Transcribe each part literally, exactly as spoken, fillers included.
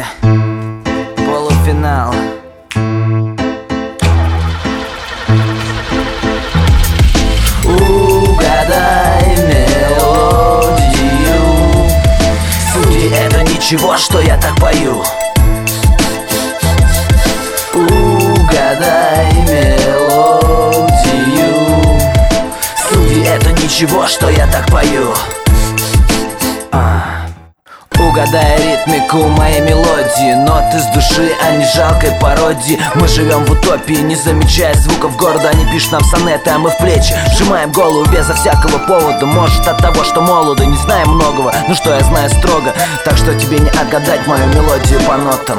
мелодии. Полуфинал. Угадай мелодию. Судьи, это ничего, что я так пою. Угадай мелодию. Судьи, это ничего, что я так пою. а. Угадай ритмику моей мелодии, ноты с души, а не жалкой пародии. Мы живем в утопии, не замечая звуков города. Они пишут нам сонеты, а мы в плечи сжимаем голову безо всякого повода. Может от того, что молоды, не знаем многого, но что я знаю строго. Так что тебе не отгадать мою мелодию по нотам.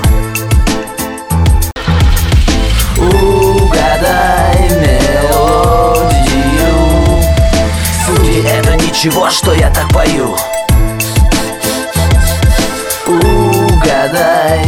Угадай мелодию. Судьи, это ничего, что я так пою. Угадай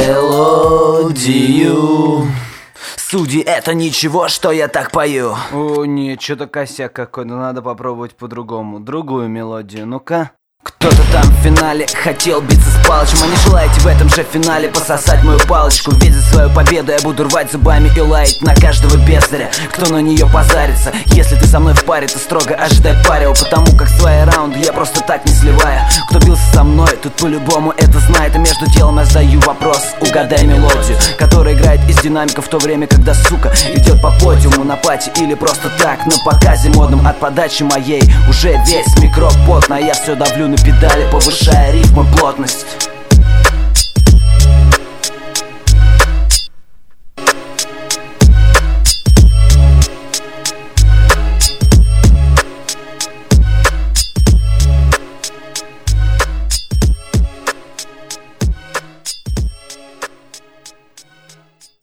мелодию. Судьи, это ничего, что я так пою. О, нет, что-то косяк какой-то, надо попробовать по-другому. Другую мелодию, ну-ка. Кто-то там в финале хотел биться с палычем, а не желаете в этом же финале пососать мою палочку? Ведь за свою победу я буду рвать зубами и лаять на каждого бездаря, кто на нее позарится. Если ты со мной в паре, то строго ожидай парио, потому как свои раунды я просто так не сливаю. Кто бился со мной, тут по-любому это знает. И между делом я задаю вопрос: угадай мелодию, которая играет из динамика в то время, когда сука идет по подиуму на пати или просто так на показе модном. От подачи моей уже весь микрофон, а я все давлю на педали, повышая рифму, плотность.